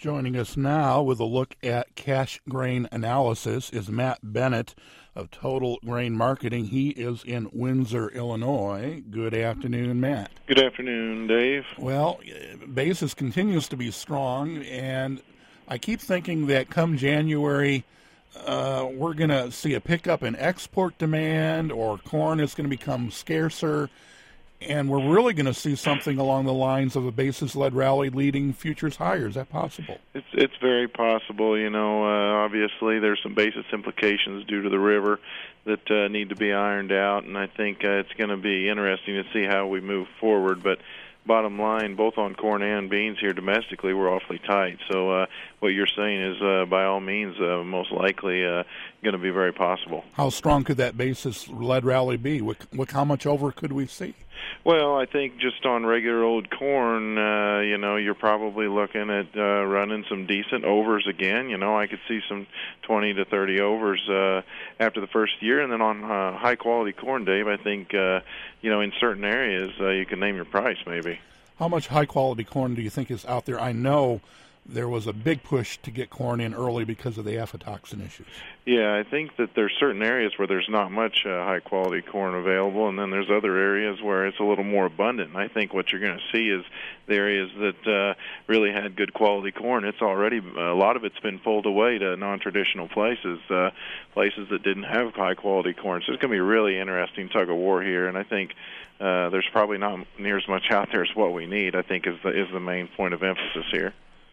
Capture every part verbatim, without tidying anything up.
Joining us now with a look at cash grain analysis is Matt Bennett of Total Grain Marketing. He is in Windsor, Illinois. Good afternoon, Matt. Good afternoon, Dave. Well, basis continues to be strong, and I keep thinking that come January, uh, we're going to see a pickup in export demand, or corn is going to become scarcer, and we're really going to see something along the lines of a basis-led rally leading futures higher. Is that possible? It's it's very possible. You know, uh, obviously there's some basis implications due to the river that uh, need to be ironed out, and I think uh, it's going to be interesting to see how we move forward. But bottom line, both on corn and beans here domestically, we're awfully tight. So uh, what you're saying is, uh, by all means, uh, most likely uh, going to be very possible. How strong could that basis-led rally be? What, what, how much over could we see? Well, I think just on regular old corn, uh, you know, you're probably looking at uh, running some decent overs again. You know, I could see some twenty to thirty overs uh, after the first year. And then on uh, high-quality corn, Dave, I think, uh, you know, in certain areas uh, you can name your price maybe. How much high-quality corn do you think is out there? I know there was a big push to get corn in early because of the aflatoxin issues. Yeah, I think that there's certain areas where there's not much uh, high-quality corn available, and then there's other areas where it's a little more abundant. And I think what you're going to see is the areas that uh, really had good quality corn, it's already, a lot of it's been pulled away to non-traditional places, uh, places that didn't have high-quality corn. So it's going to be a really interesting tug-of-war here, and I think uh, there's probably not near as much out there as what we need, I think, is the, is the main point of emphasis here.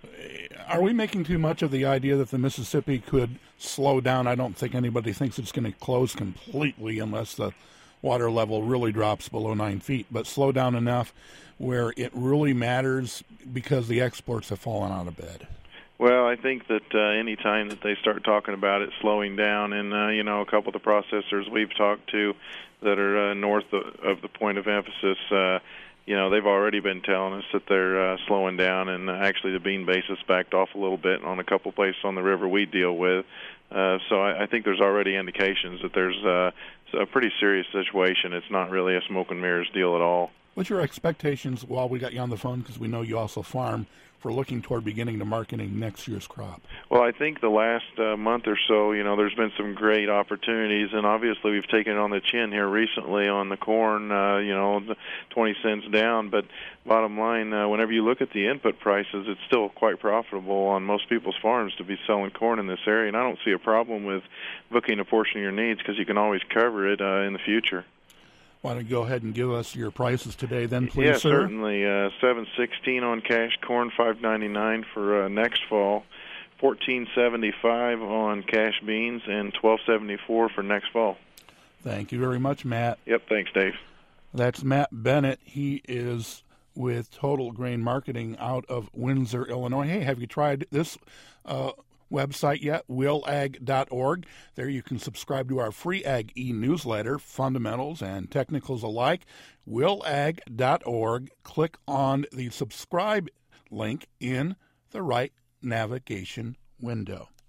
Are we making too much of the idea that the Mississippi could slow down? I don't think anybody thinks it's going to close completely unless the water level really drops below nine feet, but slow down enough where it really matters because the exports have fallen out of bed. Well, I think that uh, any time that they start talking about it slowing down, and, uh, you know, a couple of the processors we've talked to that are uh, north of, of the point of emphasis, uh, you know, they've already been telling us that they're uh, slowing down, and uh, actually the bean basis backed off a little bit on a couple places on the river we deal with. Uh, so I, I think there's already indications that there's uh, a pretty serious situation. It's not really a smoke and mirrors deal at all. What's your expectations while we got you on the phone, because we know you also farm, for looking toward beginning to marketing next year's crop? Well, I think the last uh, month or so, you know, there's been some great opportunities, and obviously we've taken it on the chin here recently on the corn, uh, you know, twenty cents down. But bottom line, uh, whenever you look at the input prices, it's still quite profitable on most people's farms to be selling corn in this area, and I don't see a problem with booking a portion of your needs because you can always cover it uh, in the future. Why don't you go ahead and give us your prices today then, please, yeah, sir? Yeah, certainly. Uh, seven sixteen on cash corn, five ninety-nine for uh, next fall, fourteen seventy-five on cash beans, and twelve seventy-four for next fall. Thank you very much, Matt. Yep, thanks, Dave. That's Matt Bennett. He is with Total Grain Marketing out of Windsor, Illinois. Hey, have you tried this uh website yet? will ag dot org. There you can subscribe to our free Ag e-newsletter, fundamentals and technicals alike. will ag dot org. Click on the subscribe link in the right navigation window.